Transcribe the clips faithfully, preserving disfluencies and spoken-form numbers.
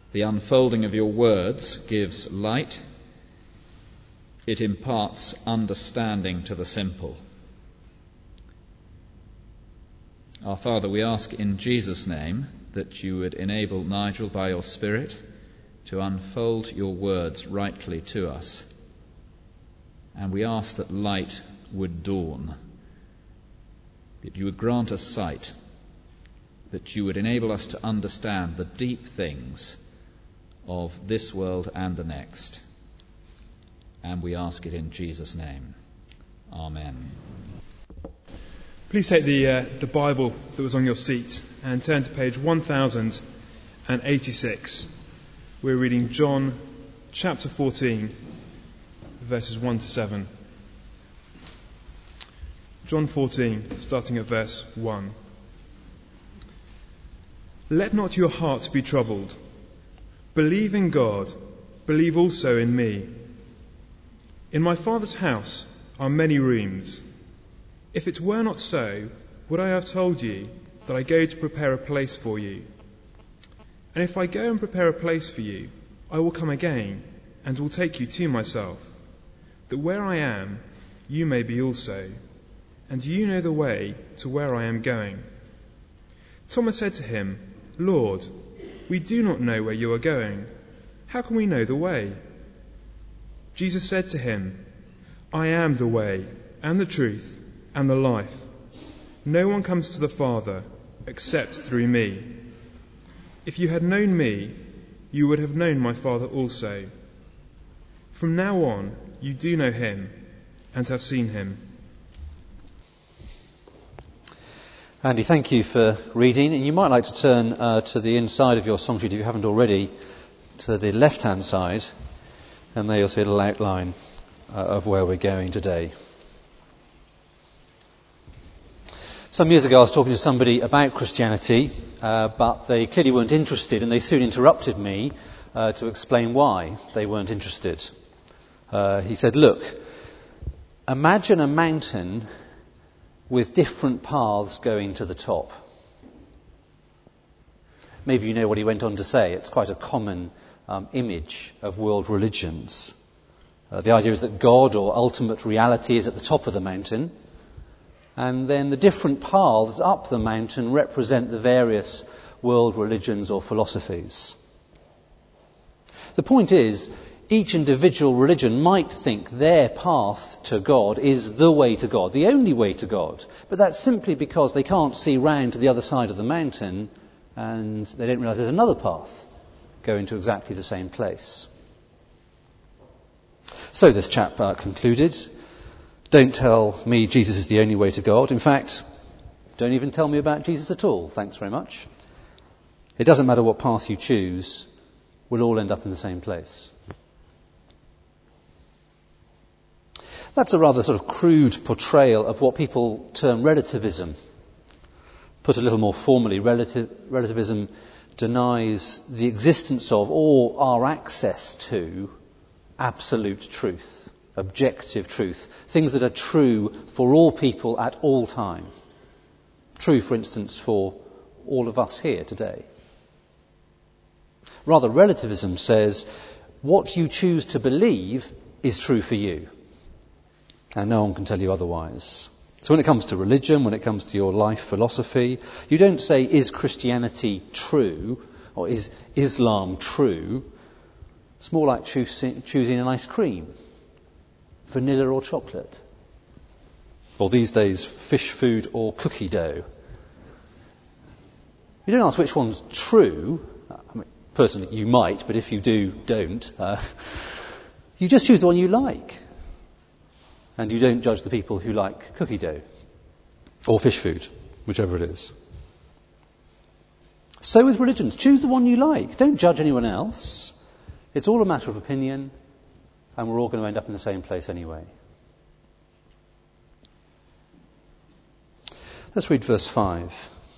The unfolding of your words gives light. It imparts understanding to the simple. Our Father, we ask in Jesus' name that you would enable Nigel by your Spirit to unfold your words rightly to us. And we ask that light would dawn, that you would grant us sight, that you would enable us to understand the deep things of this world and the next. And we ask it in Jesus' name. Amen. Please take the uh, the Bible that was on your seat and turn to page one thousand eighty-six. We're reading John chapter fourteen, verses one to seven. John fourteen, starting at verse one. Let not your heart be troubled. Believe in God, believe also in me. In my Father's house are many rooms. If it were not so, would I have told you that I go to prepare a place for you? And if I go and prepare a place for you, I will come again and will take you to myself, that where I am, you may be also, and you know the way to where I am going. Thomas said to him, Lord, we do not know where you are going. How can we know the way? Jesus said to him, I am the way and the truth and the life. No one comes to the Father except through me. If you had known me, you would have known my Father also. From now on, you do know him and have seen him. Andy, thank you for reading. And you might like to turn uh, to the inside of your song sheet, if you haven't already, to the left-hand side, and there you'll see a little outline uh, of where we're going today. Some years ago I was talking to somebody about Christianity, uh, but they clearly weren't interested, and they soon interrupted me uh, to explain why they weren't interested. Uh, he said, look, imagine a mountain with different paths going to the top. Maybe you know what he went on to say. It's quite a common um, image of world religions. Uh, the idea is that God or ultimate reality is at the top of the mountain, and then the different paths up the mountain represent the various world religions or philosophies. The point is, each individual religion might think their path to God is the way to God, the only way to God. But that's simply because they can't see round to the other side of the mountain and they don't realise there's another path going to exactly the same place. So this chap uh, concluded, don't tell me Jesus is the only way to God. In fact, don't even tell me about Jesus at all. Thanks very much. It doesn't matter what path you choose, we'll all end up in the same place. That's a rather sort of crude portrayal of what people term relativism. Put a little more formally, relativ- relativism denies the existence of or our access to absolute truth, objective truth, things that are true for all people at all time. True, for instance, for all of us here today. Rather, relativism says what you choose to believe is true for you. And no one can tell you otherwise. So when it comes to religion, when it comes to your life philosophy, you don't say, is Christianity true? Or is Islam true? It's more like choosing, choosing an ice cream. Vanilla or chocolate. Or these days, fish food or cookie dough. You don't ask which one's true. I mean, personally, you might, but if you do, don't. Uh, you just choose the one you like. And you don't judge the people who like cookie dough or fish food, whichever it is. So with religions, choose the one you like. Don't judge anyone else. It's all a matter of opinion, and we're all going to end up in the same place anyway. Let's read verse five.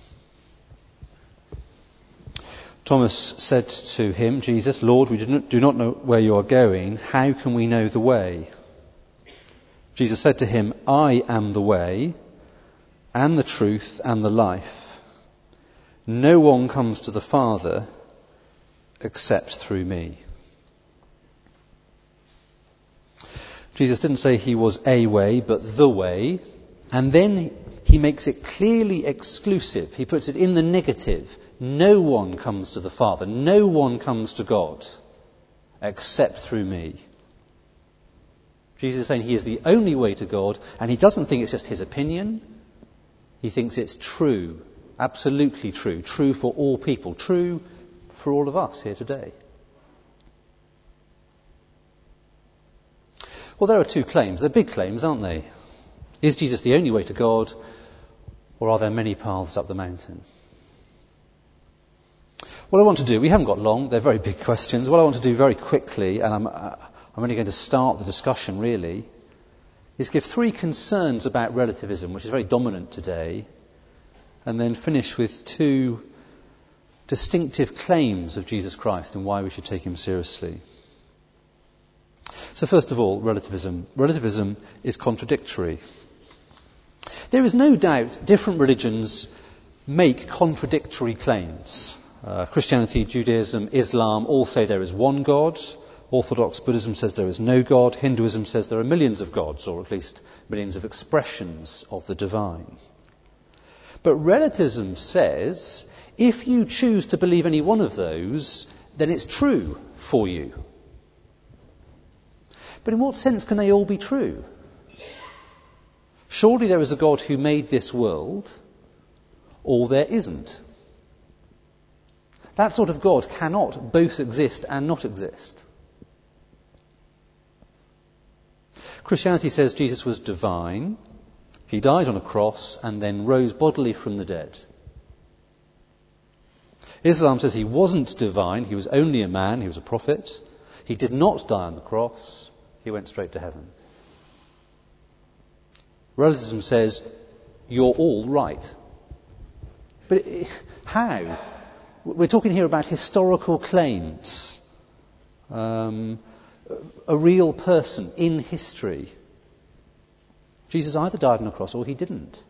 Thomas said to him, Jesus, Lord, we do not, do not know where you are going. How can we know the way? Jesus said to him, I am the way and the truth and the life. No one comes to the Father except through me. Jesus didn't say he was a way, but the way. And then he makes it clearly exclusive. He puts it in the negative. No one comes to the Father. No one comes to God except through me. Jesus is saying he is the only way to God, and he doesn't think it's just his opinion. He thinks it's true, absolutely true, true for all people, true for all of us here today. Well, there are two claims. They're big claims, aren't they? Is Jesus the only way to God, or are there many paths up the mountain? What I want to do, we haven't got long, they're very big questions. What I want to do very quickly, and I'm, I'm only going to start the discussion really, is give three concerns about relativism, which is very dominant today, and then finish with two distinctive claims of Jesus Christ and why we should take him seriously. So first of all, relativism. Relativism is contradictory. There is no doubt different religions make contradictory claims. Uh, Christianity, Judaism, Islam all say there is one God. Orthodox Buddhism says there is no God. Hinduism says there are millions of gods, or at least millions of expressions of the divine. But relativism says if you choose to believe any one of those, then it's true for you. But in what sense can they all be true? Surely there is a God who made this world, or there isn't. That sort of God cannot both exist and not exist. Christianity says Jesus was divine. He died on a cross and then rose bodily from the dead. Islam says he wasn't divine. He was only a man. He was a prophet. He did not die on the cross. He went straight to heaven. Relativism says you're all right. But how? We're talking here about historical claims. Um, a real person in history. Jesus either died on a cross or he didn't.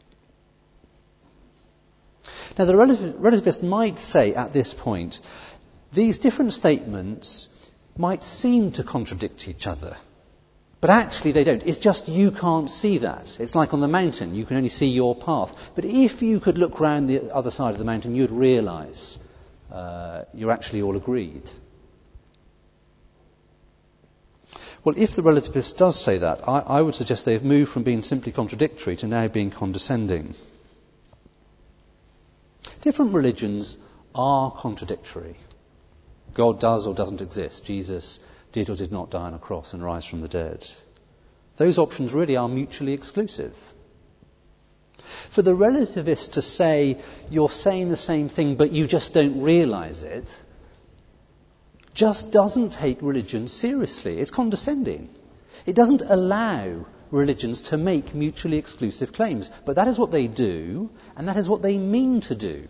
Now the relativist might say at this point, these different statements might seem to contradict each other. But actually they don't. It's just you can't see that. It's like on the mountain. You can only see your path. But if you could look round the other side of the mountain, you'd realise uh, you're actually all agreed. Well, if the relativist does say that, I, I would suggest they've moved from being simply contradictory to now being condescending. Different religions are contradictory. God does or doesn't exist. Jesus did or did not die on a cross and rise from the dead. Those options really are mutually exclusive. For the relativist to say, you're saying the same thing but you just don't realise it, just doesn't take religion seriously. It's condescending. It doesn't allow religions to make mutually exclusive claims. But that is what they do, and that is what they mean to do.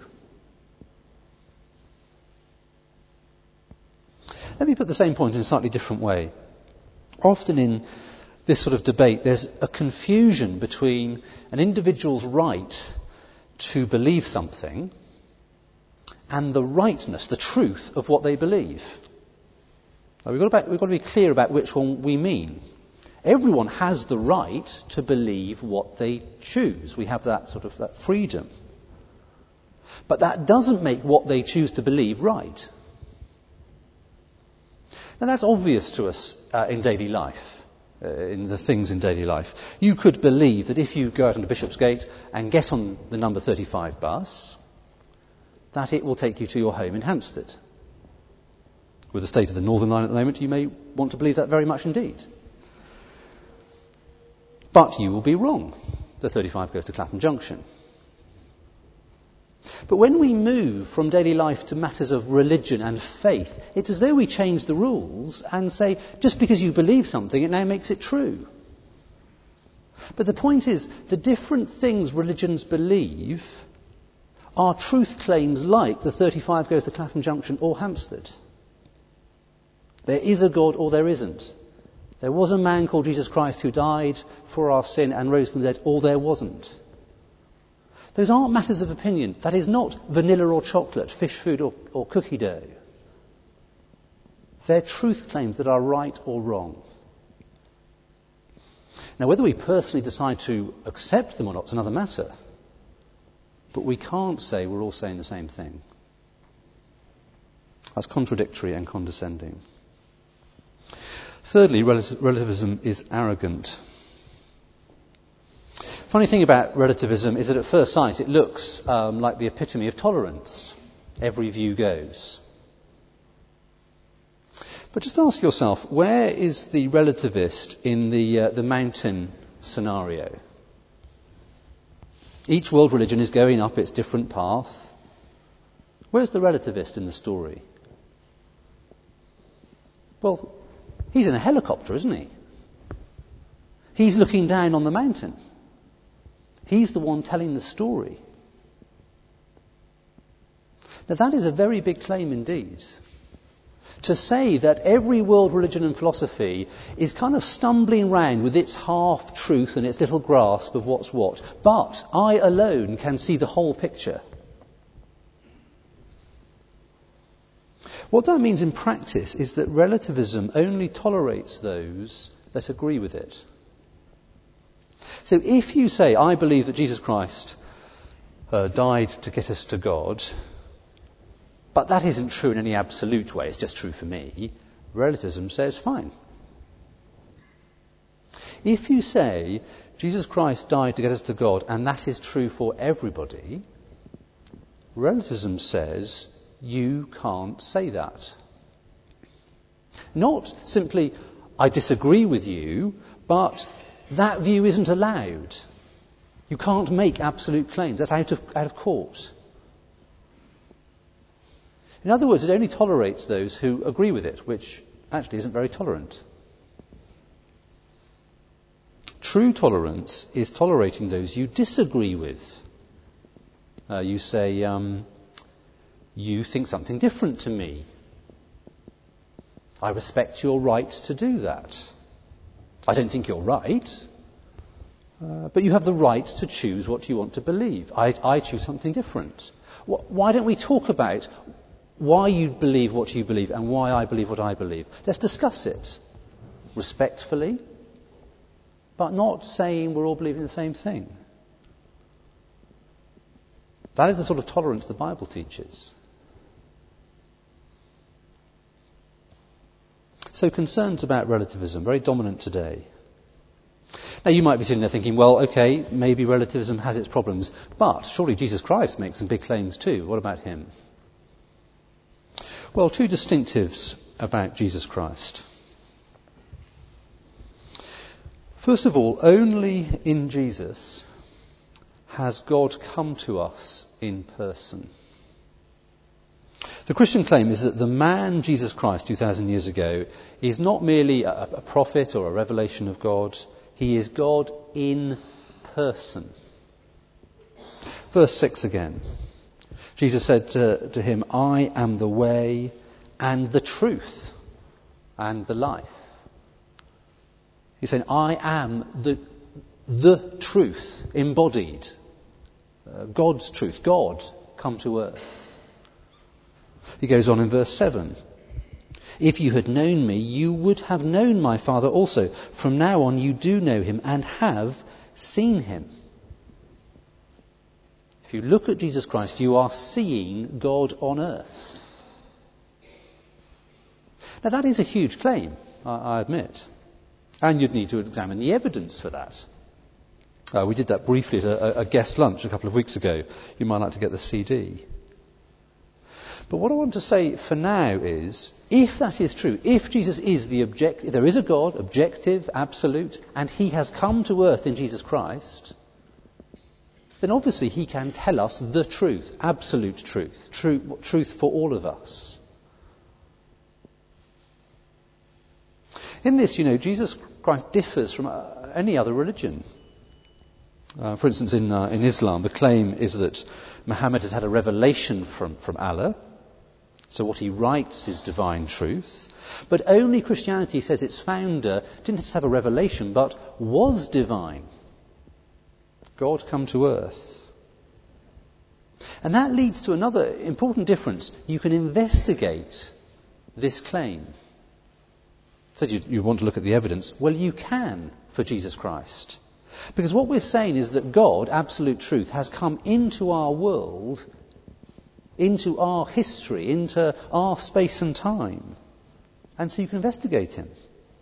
Let me put the same point in a slightly different way. Often in this sort of debate, there's a confusion between an individual's right to believe something and the rightness, the truth of what they believe. Now, we've got, about, we've got to be clear about which one we mean. Everyone has the right to believe what they choose. We have that sort of that freedom. But that doesn't make what they choose to believe right. Now that's obvious to us uh, in daily life, uh, in the things in daily life. You could believe that if you go out on the Bishopsgate and get on the number thirty-five bus, that it will take you to your home in Hampstead. With the state of the Northern Line at the moment, you may want to believe that very much indeed. But you will be wrong. The thirty-five goes to Clapham Junction. But when we move from daily life to matters of religion and faith, it's as though we change the rules and say, just because you believe something, it now makes it true. But the point is, the different things religions believe are truth claims like the thirty-five goes to Clapham Junction or Hampstead. There is a God or there isn't. There was a man called Jesus Christ who died for our sin and rose from the dead, or there wasn't. Those aren't matters of opinion. That is not vanilla or chocolate, fish food or, or cookie dough. They're truth claims that are right or wrong. Now, whether we personally decide to accept them or not is another matter. But we can't say we're all saying the same thing. That's contradictory and condescending. Thirdly, relativism is arrogant. Funny thing about relativism is that at first sight it looks um, like the epitome of tolerance. Every view goes. But just ask yourself, where is the relativist in the uh, the mountain scenario? Each world religion is going up its different path. Where's the relativist in the story? Well, he's in a helicopter, isn't he? He's looking down on the mountain. He's the one telling the story. Now that is a very big claim indeed. To say that every world religion and philosophy is kind of stumbling round with its half-truth and its little grasp of what's what, but I alone can see the whole picture. What that means in practice is that relativism only tolerates those that agree with it. So if you say, I believe that Jesus Christ uh, died to get us to God, but that isn't true in any absolute way, it's just true for me, relativism says fine. If you say Jesus Christ died to get us to God and that is true for everybody, relativism says you can't say that. Not simply I disagree with you, but that view isn't allowed. You can't make absolute claims. That's out of, out of court. In other words, it only tolerates those who agree with it, which actually isn't very tolerant. True tolerance is tolerating those you disagree with. Uh, you say, um, you think something different to me. I respect your right to do that. I don't think you're right, uh, but you have the right to choose what you want to believe. I, I choose something different. Why don't we talk about why you believe what you believe and why I believe what I believe? Let's discuss it respectfully, but not saying we're all believing the same thing. That is the sort of tolerance the Bible teaches. So concerns about relativism, very dominant today. Now you might be sitting there thinking, well, okay, maybe relativism has its problems, but surely Jesus Christ makes some big claims too. What about him? Well, two distinctives about Jesus Christ. First of all, only in Jesus has God come to us in person. The Christian claim is that the man Jesus Christ two thousand years ago is not merely a, a prophet or a revelation of God. He is God in person. Verse six again. Jesus said to, to him, I am the way and the truth and the life. He's saying, I am the, the truth embodied. Uh, God's truth. God come to earth. He goes on in verse seven. If you had known me, you would have known my Father also. From now on you do know him and have seen him. If you look at Jesus Christ, you are seeing God on earth. Now that is a huge claim, I, I admit. And you'd need to examine the evidence for that. Uh, we did that briefly at a, a guest lunch a couple of weeks ago. You might like to get the C D. But what I want to say for now is, if that is true, if Jesus is the object, if there is a God, objective, absolute, and he has come to earth in Jesus Christ, then obviously he can tell us the truth, absolute truth, true, truth for all of us. In this, you know, Jesus Christ differs from uh, any other religion. Uh, for instance, in, uh, in Islam, the claim is that Muhammad has had a revelation from, from Allah. So what he writes is divine truth. But only Christianity says its founder didn't just have a revelation, but was divine. God come to earth. And that leads to another important difference. You can investigate this claim. Said you, you want to look at the evidence. Well, you can for Jesus Christ. Because what we're saying is that God, absolute truth, has come into our world, into our history, into our space and time. And so you can investigate him.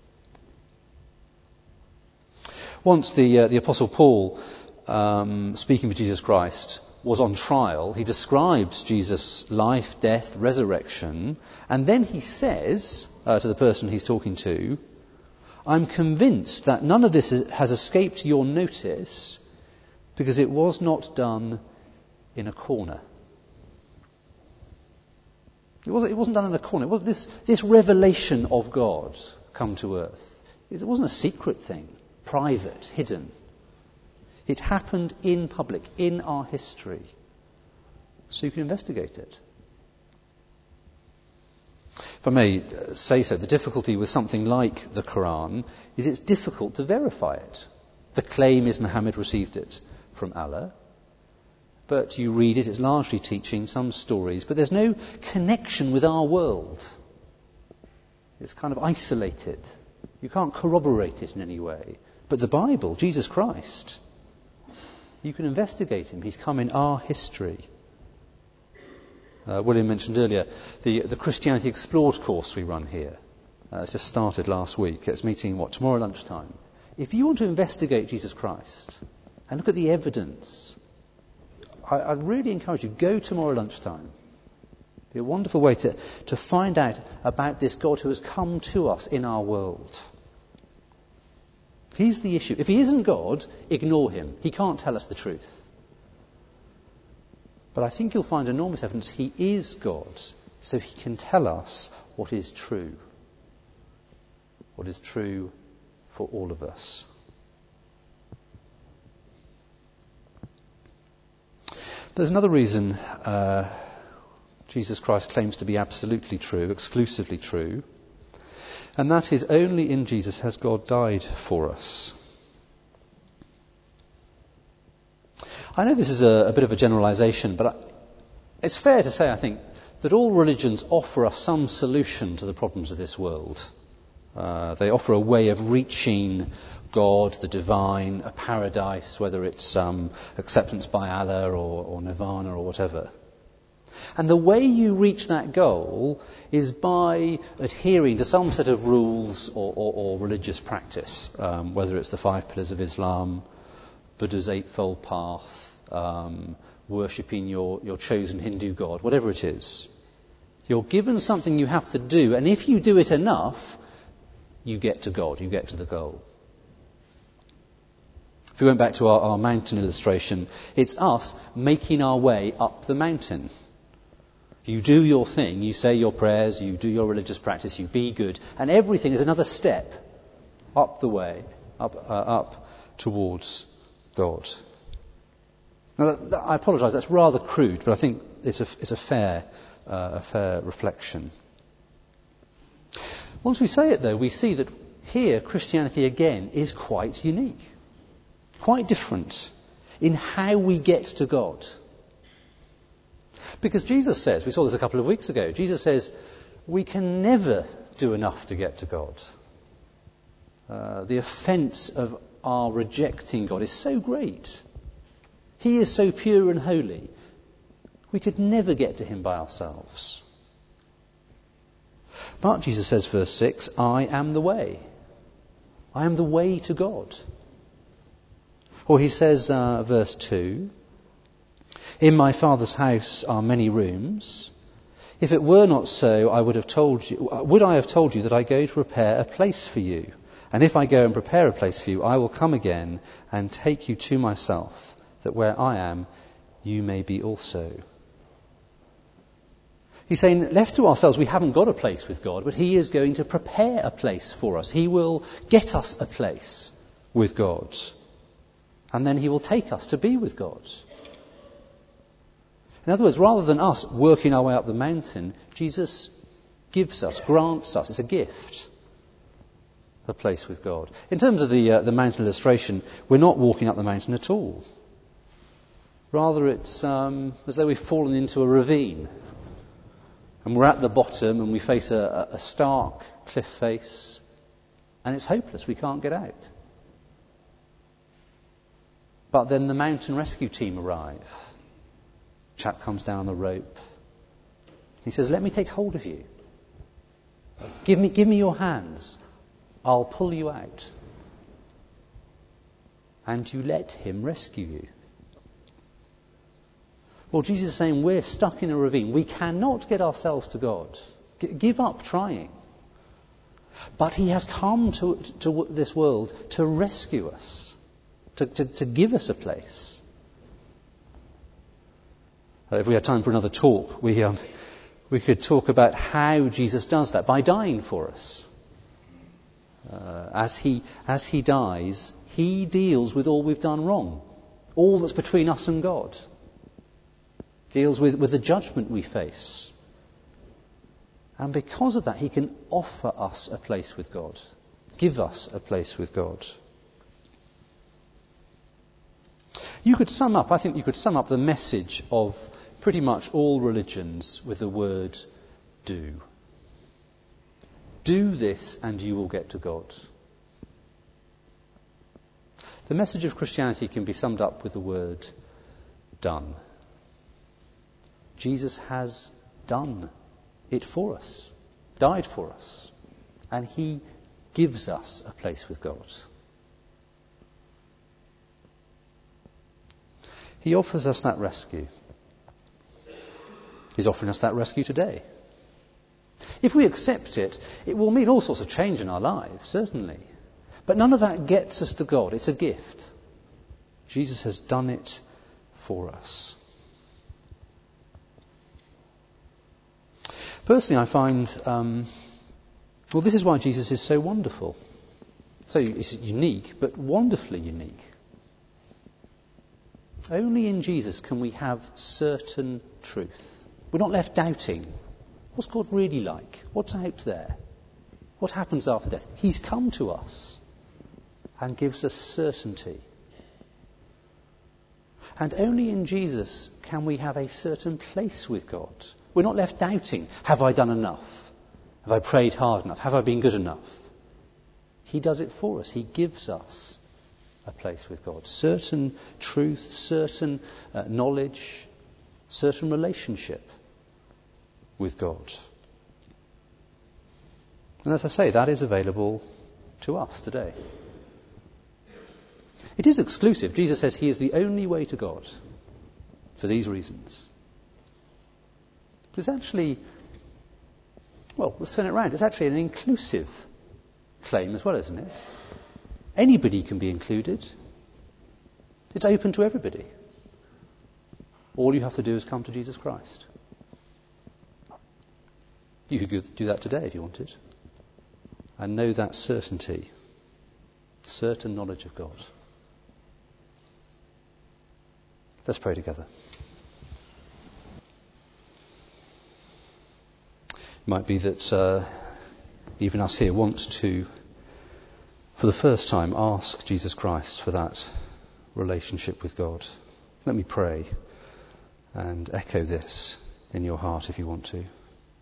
Once the, uh, the Apostle Paul, um, speaking for Jesus Christ, was on trial, he describes Jesus' life, death, resurrection, and then he says uh, to the person he's talking to, I'm convinced that none of this has escaped your notice because it was not done in a corner. It wasn't, it wasn't done in a corner. It was this, this revelation of God come to earth. It wasn't a secret thing, private, hidden. It happened in public, in our history. So you can investigate it. If I may say so, the difficulty with something like the Quran is it's difficult to verify it. The claim is Muhammad received it from Allah, but you read it, it's largely teaching some stories, but there's no connection with our world. It's kind of isolated. You can't corroborate it in any way. But the Bible, Jesus Christ, you can investigate him. He's come in our history. Uh, William mentioned earlier the, the Christianity Explored course we run here. Uh, it's just started last week. It's meeting, what, tomorrow lunchtime. If you want to investigate Jesus Christ and look at the evidence, I, I really encourage you, go tomorrow lunchtime. It'd be a wonderful way to, to find out about this God who has come to us in our world. He's the issue. If he isn't God, ignore him. He can't tell us the truth. But I think you'll find enormous evidence he is God, so he can tell us what is true. What is true for all of us. There's another reason uh, Jesus Christ claims to be absolutely true, exclusively true. And that is, only in Jesus has God died for us. I know this is a, a bit of a generalisation, but I, it's fair to say, I think, that all religions offer us some solution to the problems of this world. Uh, they offer a way of reaching God, the divine, a paradise, whether it's um, acceptance by Allah or, or nirvana or whatever. And the way you reach that goal is by adhering to some set of rules or, or, or religious practice, um, whether it's the five pillars of Islam, Buddha's eightfold path, um, worshipping your, your chosen Hindu god, whatever it is. You're given something you have to do, and if you do it enough, you get to God, you get to the goal. If we went back to our, our mountain illustration, it's us making our way up the mountain. You do your thing, you say your prayers, you do your religious practice, you be good, and everything is another step up the way, up, uh, up towards God. Now, that, that, I apologise, that's rather crude, but I think it's a, it's a fair, uh, a fair reflection. Once we say it, though, we see that here Christianity again is quite unique, quite different in how we get to God. Because Jesus says, we saw this a couple of weeks ago, Jesus says, we can never do enough to get to God. Uh, the offence of our rejecting God is so great. He is so pure and holy. We could never get to him by ourselves. But Jesus says, verse six, I am the way. I am the way to God. Or he says, uh, verse two, in my Father's house are many rooms. If it were not so, I would have told you, would I have told you that I go to prepare a place for you? And if I go and prepare a place for you, I will come again and take you to myself, that where I am, you may be also. He's saying, left to ourselves, we haven't got a place with God, but he is going to prepare a place for us. He will get us a place with God. And then he will take us to be with God. In other words, rather than us working our way up the mountain, Jesus gives us, grants us, it's a gift, a place with God. In terms of the uh, the mountain illustration, we're not walking up the mountain at all. Rather, it's um, as though we've fallen into a ravine. And we're at the bottom and we face a, a stark cliff face, and it's hopeless. We can't get out. But then the mountain rescue team arrive. Chap comes down the rope. He says, let me take hold of you. Give me, give me your hands. I'll pull you out. And you let him rescue you. Well, Jesus is saying we're stuck in a ravine. We cannot get ourselves to God. G- give up trying. But he has come to, to this world to rescue us, to, to, to give us a place. Uh, if we had time for another talk, we, um, we could talk about how Jesus does that, by dying for us. Uh, as he, as he dies, he deals with all we've done wrong, all that's between us and God. Deals with, with the judgment we face. And because of that, he can offer us a place with God. Give us a place with God. You could sum up, I think you could sum up the message of pretty much all religions with the word do. Do this and you will get to God. The message of Christianity can be summed up with the word done. Jesus has done it for us, died for us, and he gives us a place with God. He offers us that rescue. He's offering us that rescue today. If we accept it, it will mean all sorts of change in our lives, certainly. But none of that gets us to God. It's a gift. Jesus has done it for us. Personally, I find, um, well, this is why Jesus is so wonderful. So it's unique, but wonderfully unique. Only in Jesus can we have certain truth. We're not left doubting. What's God really like? What's out there? What happens after death? He's come to us and gives us certainty. And only in Jesus can we have a certain place with God. We're not left doubting, have I done enough? Have I prayed hard enough? Have I been good enough? He does it for us. He gives us a place with God. Certain truth, certain uh, knowledge, certain relationship with God. And as I say, that is available to us today. It is exclusive. Jesus says he is the only way to God for these reasons. But it's actually, well, let's turn it around. It's actually an inclusive claim as well, isn't it? Anybody can be included. It's open to everybody. All you have to do is come to Jesus Christ. You could do that today if you wanted. And know that certainty, certain knowledge of God. Let's pray together. It might be that uh, even us here want to, for the first time, ask Jesus Christ for that relationship with God. Let me pray and echo this in your heart if you want to.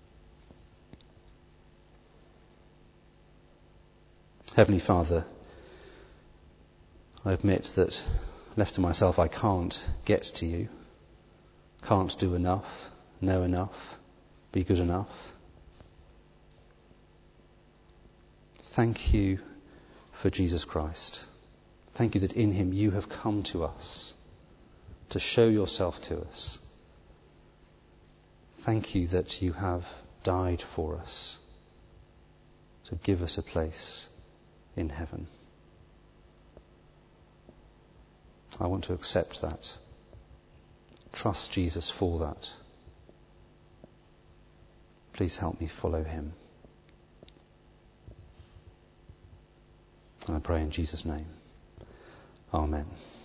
Heavenly Father, I admit that left to myself I can't get to you, can't do enough, know enough, be good enough. Thank you for Jesus Christ. Thank you that in him you have come to us to show yourself to us. Thank you that you have died for us to give us a place in heaven. I want to accept that. Trust Jesus for that. Please help me follow him. And I pray in Jesus' name. Amen.